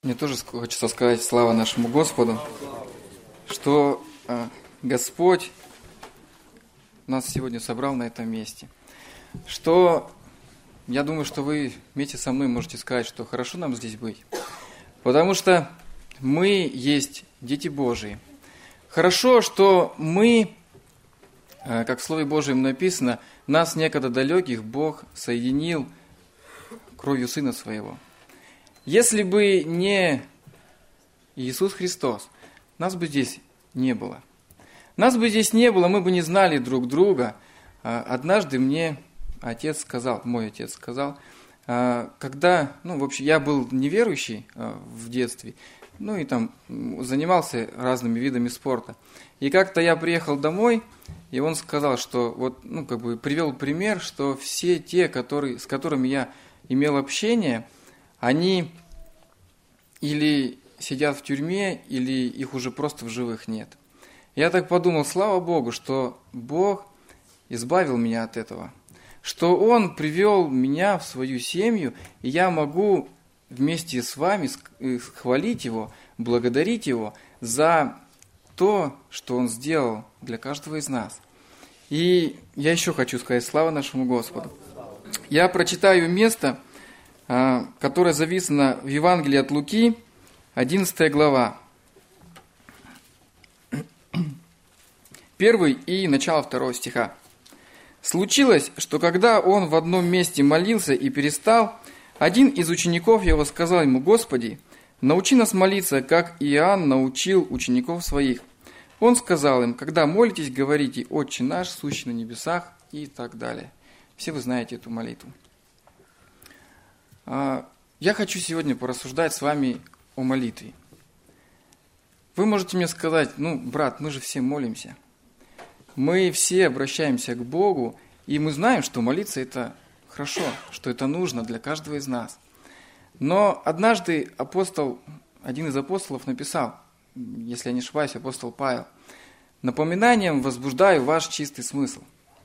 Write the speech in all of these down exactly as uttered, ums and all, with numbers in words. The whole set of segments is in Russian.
Мне тоже хочется сказать слава нашему Господу, что э, Господь нас сегодня собрал на этом месте. Что я думаю, что вы вместе со мной можете сказать, что хорошо нам здесь быть. Потому что мы есть дети Божии. Хорошо, что мы, э, как в Слове Божьем написано, нас некогда далеких Бог соединил кровью Сына Своего. Если бы не Иисус Христос, нас бы здесь не было. Нас бы здесь не было, мы бы не знали друг друга. Однажды мне отец сказал, мой отец сказал, когда, ну, в общем, я был неверующий в детстве, ну, и там занимался разными видами спорта. И как-то я приехал домой, и он сказал, что, вот, ну, как бы привел пример, что все те, которые, с которыми я имел общение, они или сидят в тюрьме, или их уже просто в живых нет. Я так подумал, слава Богу, что Бог избавил меня от этого, что Он привел меня в свою семью, и я могу вместе с вами хвалить Его, благодарить Его за то, что Он сделал для каждого из нас. И я еще хочу сказать слава нашему Господу. Я прочитаю место, которое записано в Евангелии от Луки, одиннадцатая глава, первый и начало второго стиха. «Случилось, что когда он в одном месте молился и перестал, один из учеников его сказал ему: Господи, научи нас молиться, как Иоанн научил учеников своих. Он сказал им: когда молитесь, говорите: Отче наш, сущий на небесах, и так далее». Все вы знаете эту молитву. Я хочу сегодня порассуждать с вами о молитве. Вы можете мне сказать: ну, брат, мы же все молимся. Мы все обращаемся к Богу, и мы знаем, что молиться это хорошо, что это нужно для каждого из нас. Но однажды апостол, один из апостолов написал, если я не ошибаюсь, апостол Павел: «Напоминанием возбуждаю ваш чистый смысл».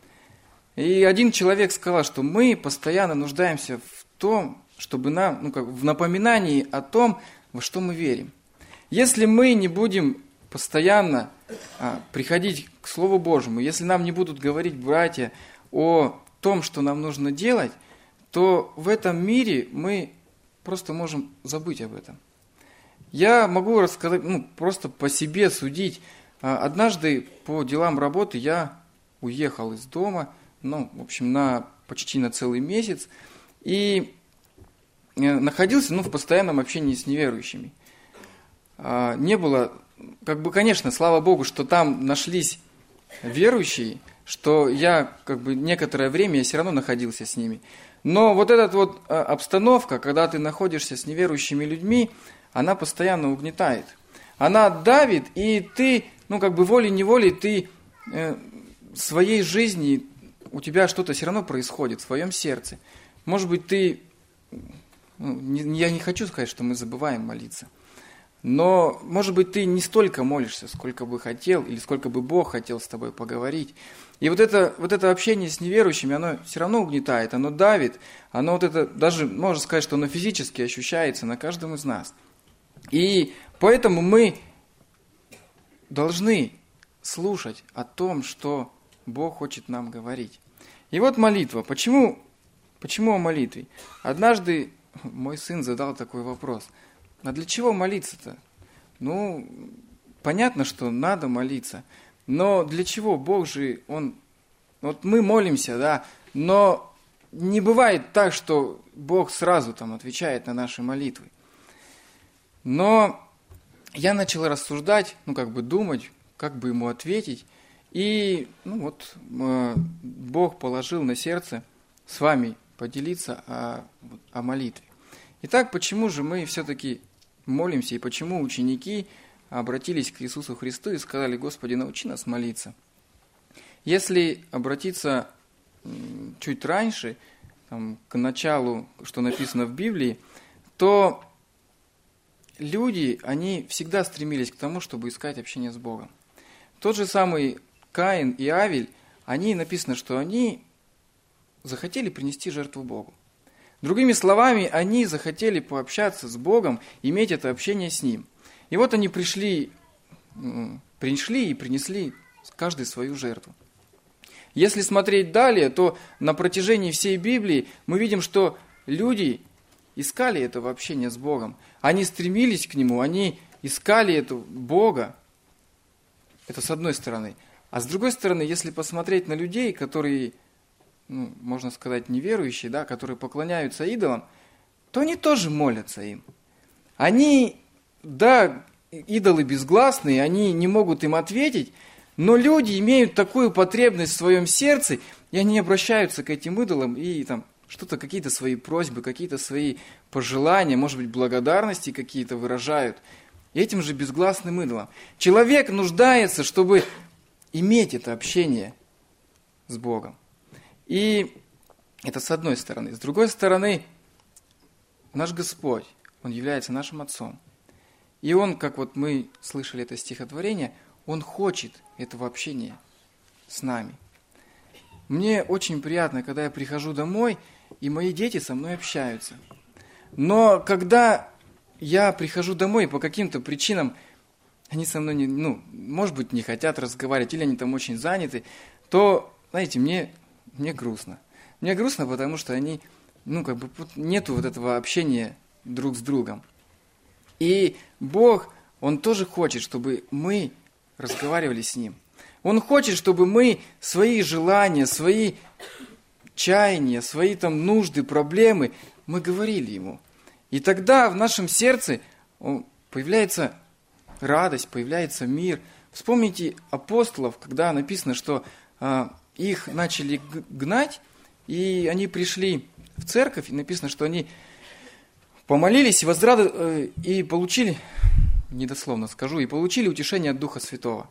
И один человек сказал, что мы постоянно нуждаемся в том, чтобы нам, ну, как в напоминании о том, во что мы верим. Если мы не будем постоянно а, приходить к Слову Божьему, если нам не будут говорить братья о том, что нам нужно делать, то в этом мире мы просто можем забыть об этом. Я могу рассказать, ну, просто по себе судить. Однажды по делам работы я уехал из дома, ну, в общем, на, почти на целый месяц, и находился, ну, в постоянном общении с неверующими. Не было, как бы, конечно, слава Богу, что там нашлись верующие, что я, как бы, некоторое время я все равно находился с ними. Но вот эта вот обстановка, когда ты находишься с неверующими людьми, она постоянно угнетает. Она давит, и ты, ну, как бы, волей-неволей, ты э, своей жизни, у тебя что-то все равно происходит в своем сердце. Может быть, ты, ну, не, я не хочу сказать, что мы забываем молиться, но, может быть, ты не столько молишься, сколько бы хотел, или сколько бы Бог хотел с тобой поговорить. И вот это, вот это общение с неверующими, оно все равно угнетает, оно давит, оно вот это, даже можно сказать, что оно физически ощущается на каждом из нас. И поэтому мы должны слушать о том, что Бог хочет нам говорить. И вот молитва. Почему, почему о молитве? Однажды мой сын задал такой вопрос: а для чего молиться-то? Ну, понятно, что надо молиться, но для чего? Бог же, Он... Вот мы молимся, да, но не бывает так, что Бог сразу там отвечает на наши молитвы. Но я начал рассуждать, ну, как бы думать, как бы ему ответить, и, ну, вот, Бог положил на сердце с вами поделиться о, о молитве. Итак, почему же мы все-таки молимся, и почему ученики обратились к Иисусу Христу и сказали: Господи, научи нас молиться? Если обратиться чуть раньше, там, к началу, что написано в Библии, то люди, они всегда стремились к тому, чтобы искать общение с Богом. Тот же самый Каин и Авель, они, написано, что они захотели принести жертву Богу. Другими словами, они захотели пообщаться с Богом, иметь это общение с Ним. И вот они пришли, пришли и принесли каждый свою жертву. Если смотреть далее, то на протяжении всей Библии мы видим, что люди искали этого общения с Богом. Они стремились к Нему, они искали этого Бога. Это с одной стороны. А с другой стороны, если посмотреть на людей, которые, ну, можно сказать, неверующие, да, которые поклоняются идолам, то они тоже молятся им. Они, да, идолы безгласные, они не могут им ответить, но люди имеют такую потребность в своем сердце, и они обращаются к этим идолам и там что-то, какие-то свои просьбы, какие-то свои пожелания, может быть, благодарности какие-то выражают этим же безгласным идолам. Человек нуждается, чтобы иметь это общение с Богом. И это с одной стороны. С другой стороны, наш Господь, Он является нашим Отцом. И Он, как вот мы слышали это стихотворение, Он хочет этого общения с нами. Мне очень приятно, когда я прихожу домой, и мои дети со мной общаются. Но когда я прихожу домой, и по каким-то причинам они со мной, не, ну, может быть, не хотят разговаривать, или они там очень заняты, то, знаете, мне, мне грустно. Мне грустно, потому что они, ну, как бы, нету вот этого общения друг с другом. И Бог, Он тоже хочет, чтобы мы разговаривали с Ним. Он хочет, чтобы мы свои желания, свои чаяния, свои там нужды, проблемы, мы говорили Ему. И тогда в нашем сердце появляется радость, появляется мир. Вспомните апостолов, когда написано, что а, их начали гнать, и они пришли в церковь, и написано, что они помолились и, возрад... и получили, недословно скажу, и получили утешение от Духа Святого.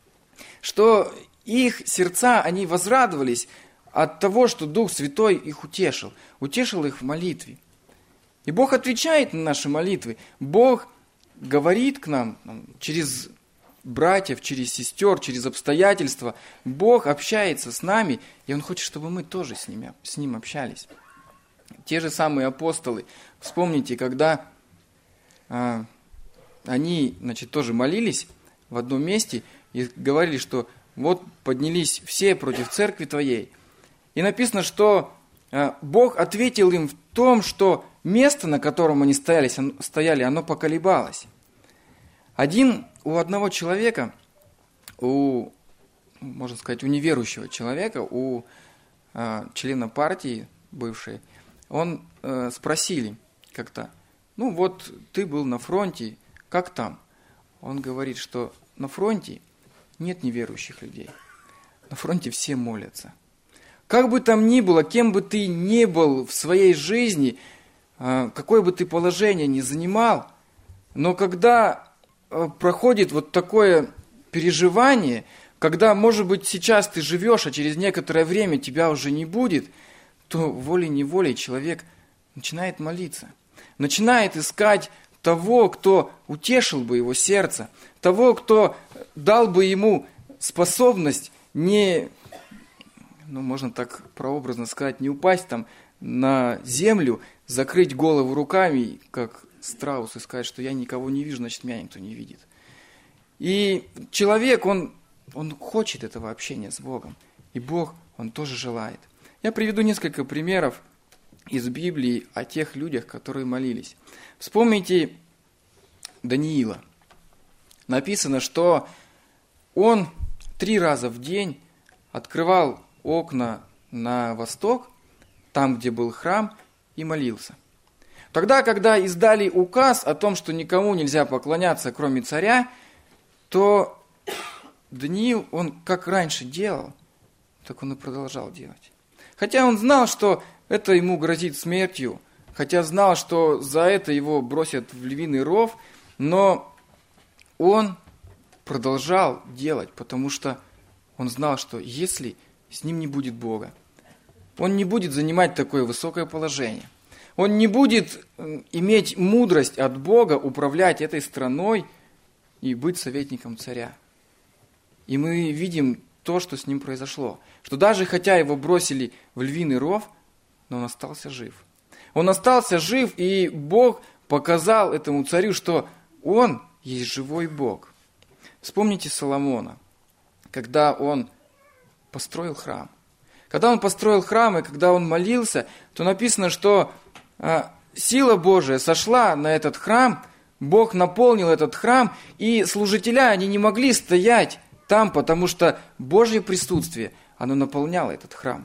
Что их сердца, они возрадовались от того, что Дух Святой их утешил, утешил их в молитве. И Бог отвечает на наши молитвы. Бог говорит к нам через братьев, через сестер, через обстоятельства. Бог общается с нами, и Он хочет, чтобы мы тоже с ним, с ним общались. Те же самые апостолы. Вспомните, когда а, они, значит, тоже молились в одном месте и говорили, что вот поднялись все против церкви Твоей. И написано, что а, Бог ответил им в том, что место, на котором они стояли, стояли, оно поколебалось. Один, у одного человека, у, можно сказать, у неверующего человека, у э, члена партии бывшей, он э, спросили как-то, ну вот ты был на фронте, как там? Он говорит, что на фронте нет неверующих людей, на фронте все молятся. Как бы там ни было, кем бы ты ни был в своей жизни, какое бы ты положение ни занимал, но когда проходит вот такое переживание, когда, может быть, сейчас ты живешь, а через некоторое время тебя уже не будет, то волей-неволей человек начинает молиться, начинает искать того, кто утешил бы его сердце, того, кто дал бы ему способность не, ну, можно так прообразно сказать, не упасть там на землю, закрыть голову руками, как страус, и сказать, что я никого не вижу, значит, меня никто не видит. И человек, он, он хочет этого общения с Богом. И Бог, Он тоже желает. Я приведу несколько примеров из Библии о тех людях, которые молились. Вспомните Даниила. Написано, что он три раза в день открывал окна на восток, там, где был храм, и молился. Тогда, когда издали указ о том, что никому нельзя поклоняться, кроме царя, то Даниил, он как раньше делал, так он и продолжал делать. Хотя он знал, что это ему грозит смертью, хотя знал, что за это его бросят в львиный ров, но он продолжал делать, потому что он знал, что если с ним не будет Бога, он не будет занимать такое высокое положение. Он не будет иметь мудрость от Бога управлять этой страной и быть советником царя. И мы видим то, что с ним произошло. Что даже хотя его бросили в львиный ров, но он остался жив. Он остался жив, и Бог показал этому царю, что он есть живой Бог. Вспомните Соломона, когда он построил храм. Когда он построил храм, и когда он молился, то написано, что а, сила Божия сошла на этот храм, Бог наполнил этот храм, и служителя, они не могли стоять там, потому что Божье присутствие, оно наполняло этот храм.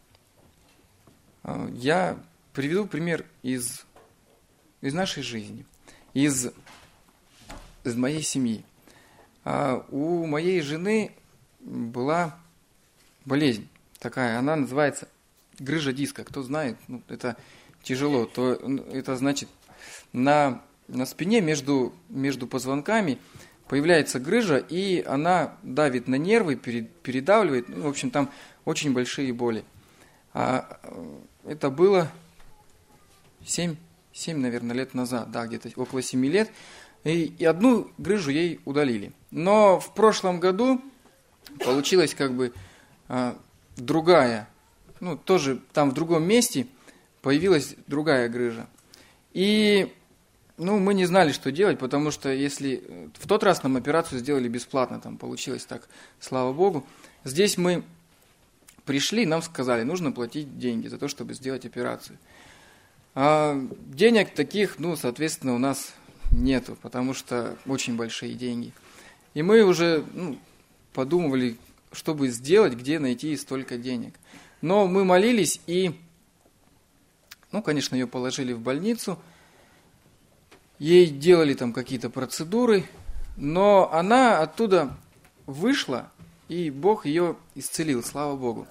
Я приведу пример из, из нашей жизни, из, из моей семьи. У моей жены была болезнь такая, она называется грыжа диска. Кто знает, ну, это тяжело, то это значит на, на спине между, между позвонками появляется грыжа, и она давит на нервы, передавливает, ну, в общем, там очень большие боли. А это было семь, семь, наверное, лет назад, да, где-то около семи лет, и, и одну грыжу ей удалили. Но в прошлом году получилась как бы а, другая, ну, тоже там в другом месте появилась другая грыжа. И, ну, мы не знали, что делать, потому что если в тот раз нам операцию сделали бесплатно, там получилось так, слава Богу. Здесь мы пришли, нам сказали, нужно платить деньги за то, чтобы сделать операцию. А денег таких, ну, соответственно, у нас нету, потому что очень большие деньги. И мы уже ну, подумывали, что бы сделать, где найти столько денег. Но мы молились и, ну, конечно, ее положили в больницу. Ей делали там какие-то процедуры, но она оттуда вышла, и Бог ее исцелил, слава Богу.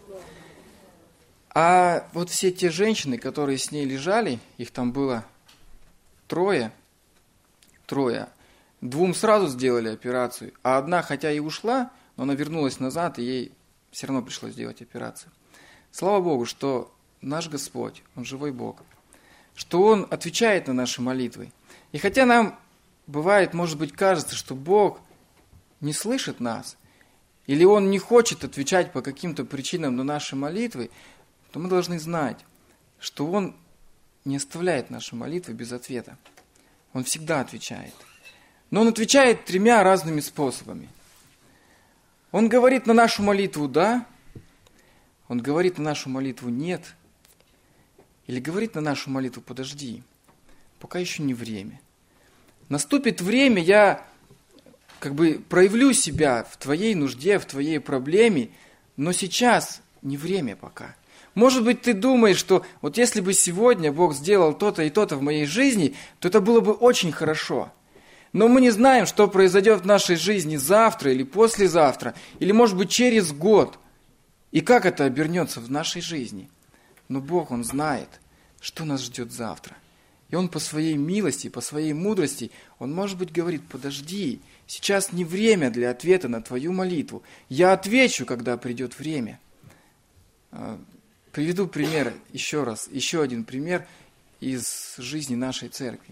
А вот все те женщины, которые с ней лежали, их там было трое, трое, двум сразу сделали операцию, а одна, хотя и ушла, но она вернулась назад, и ей все равно пришлось сделать операцию. Слава Богу, что наш Господь, Он живой Бог, что Он отвечает на наши молитвы. И хотя нам бывает, может быть, кажется, что Бог не слышит нас, или Он не хочет отвечать по каким-то причинам на наши молитвы, то мы должны знать, что Он не оставляет наши молитвы без ответа. Он всегда отвечает. Но Он отвечает тремя разными способами. Он говорит на нашу молитву «да», Он говорит на нашу молитву «нет», или говорит на нашу молитву «подожди, пока еще не время». Наступит время, я как бы проявлю себя в твоей нужде, в твоей проблеме, но сейчас не время пока. Может быть, ты думаешь, что вот если бы сегодня Бог сделал то-то и то-то в моей жизни, то это было бы очень хорошо. Но мы не знаем, что произойдет в нашей жизни завтра или послезавтра, или, может быть, через год. И как это обернется в нашей жизни. Но Бог, Он знает, что нас ждет завтра. И Он по своей милости, по своей мудрости, Он, может быть, говорит, подожди, сейчас не время для ответа на твою молитву. Я отвечу, когда придет время. Приведу пример еще раз, еще один пример из жизни нашей церкви.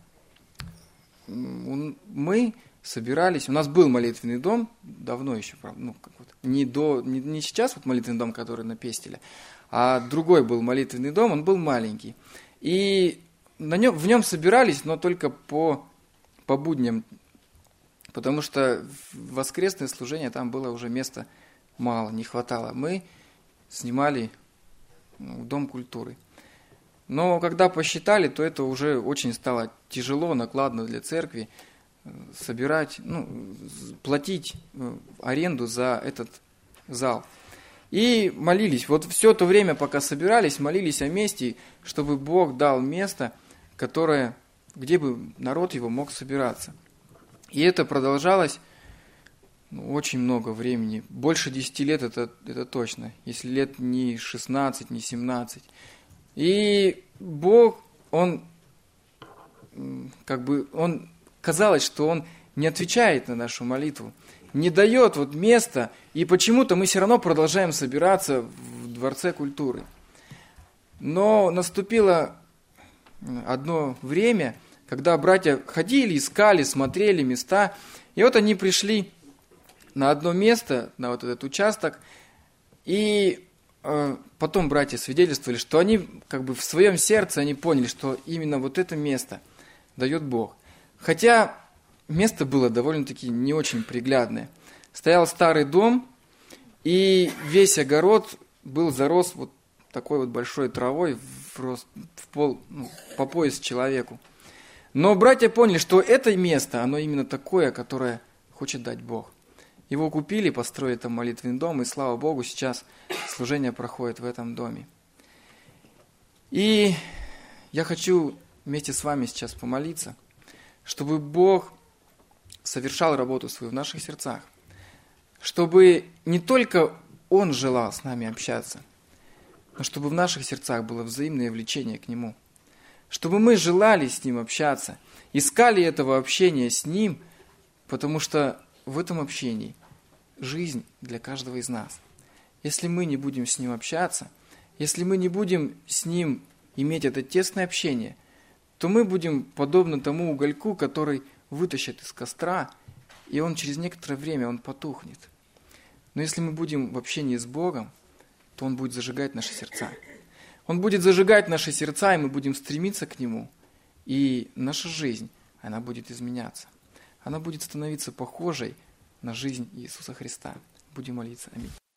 Мы собирались, у нас был молитвенный дом, давно еще, правда, ну, как вот, не, до, не, не сейчас вот молитвенный дом, который на Пестеле, а другой был молитвенный дом, он был маленький. И на нем, в нем собирались, но только по, по будням, потому что в воскресное служение там было уже места мало, не хватало. Мы снимали ну, Дом культуры. Но когда посчитали, то это уже очень стало тяжело, накладно для церкви собирать, ну, платить аренду за этот зал. И молились. Вот все то время, пока собирались, молились о месте, чтобы Бог дал место, которое, где бы народ его мог собираться. И это продолжалось ну, очень много времени. Больше десяти лет это, это точно. Если лет не шестнадцать, не семнадцать. И Бог, Он, как бы, Он, казалось, что Он не отвечает на нашу молитву, не дает вот места, и почему-то мы все равно продолжаем собираться в Дворце культуры. Но наступило одно время, когда братья ходили, искали, смотрели места, и вот они пришли на одно место, на вот этот участок, и потом братья свидетельствовали, что они как бы в своем сердце они поняли, что именно вот это место дает Бог. Хотя место было довольно-таки не очень приглядное. Стоял старый дом, и весь огород был зарос вот такой вот большой травой в рост, в пол, ну, по пояс человеку. Но братья поняли, что это место, оно именно такое, которое хочет дать Бог. Его купили, построили там молитвенный дом, и слава Богу, сейчас служение проходит в этом доме. И я хочу вместе с вами сейчас помолиться, чтобы Бог совершал работу свою в наших сердцах, чтобы не только Он желал с нами общаться, но чтобы в наших сердцах было взаимное влечение к Нему, чтобы мы желали с Ним общаться, искали этого общения с Ним, потому что в этом общении жизнь для каждого из нас. Если мы не будем с Ним общаться, если мы не будем с Ним иметь это тесное общение, то мы будем подобны тому угольку, который вытащат из костра, и он через некоторое время он потухнет. Но если мы будем в общении с Богом, то Он будет зажигать наши сердца. Он будет зажигать наши сердца, и мы будем стремиться к Нему. И наша жизнь, она будет изменяться. Она будет становиться похожей на жизнь Иисуса Христа. Будем молиться. Аминь.